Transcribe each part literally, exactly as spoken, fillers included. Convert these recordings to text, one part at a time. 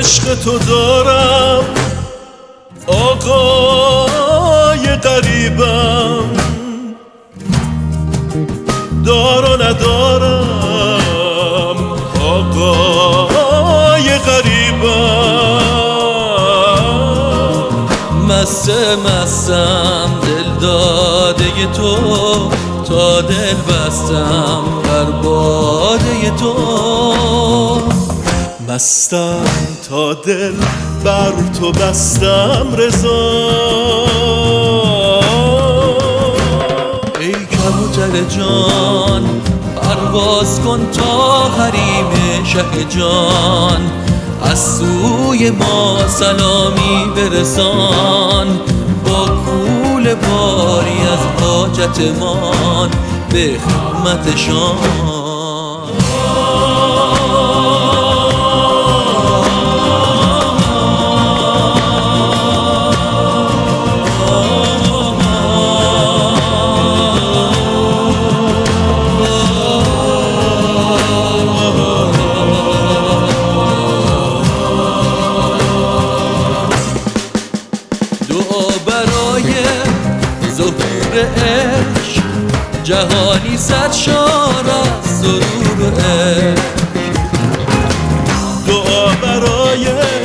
عشق تو دارم آقای غریبم، دار و ندارم آقای غریبم. مست مستم دل داده تو، تا دل بستم بر باده تو. مستم تا دل بر تو بستم رضا. ای کبوتر جان پرواز کن تا حریم شه جان، از سوی ما سلامی برسان. با کول باری از حاجتمان به خدمتشان. عشق جهانی سرشار از سرور و عشق. دعا برای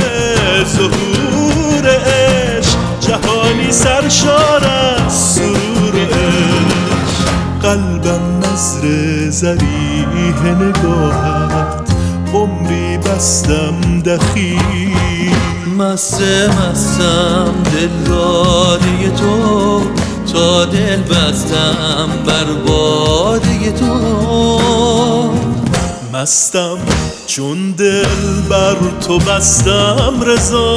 ظهور عشق جهانی سرشار از سرور و عشق. قلبم نظر ضریح نگاهت عمری بستم دخیل. مست مستم دل داده تو، تا دل بستم بر باده تو. مستم چون دل بر تو بستم رضا.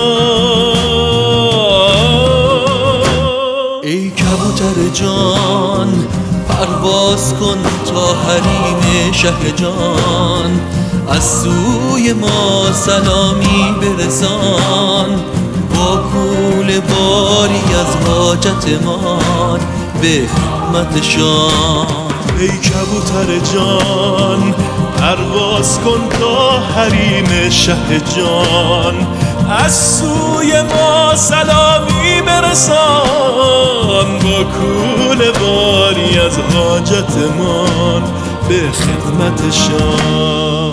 ای کبوتر جان پرواز کن تا حریم شه جان، از سوی ما سلامی برسان. با کول باری از حاجتمان به خدمتشان. ای کبوتر جان پرواز کن تا حریم شه جان، از سوی ما سلامی برسان. با کول باری از حاجتمان به خدمتشان.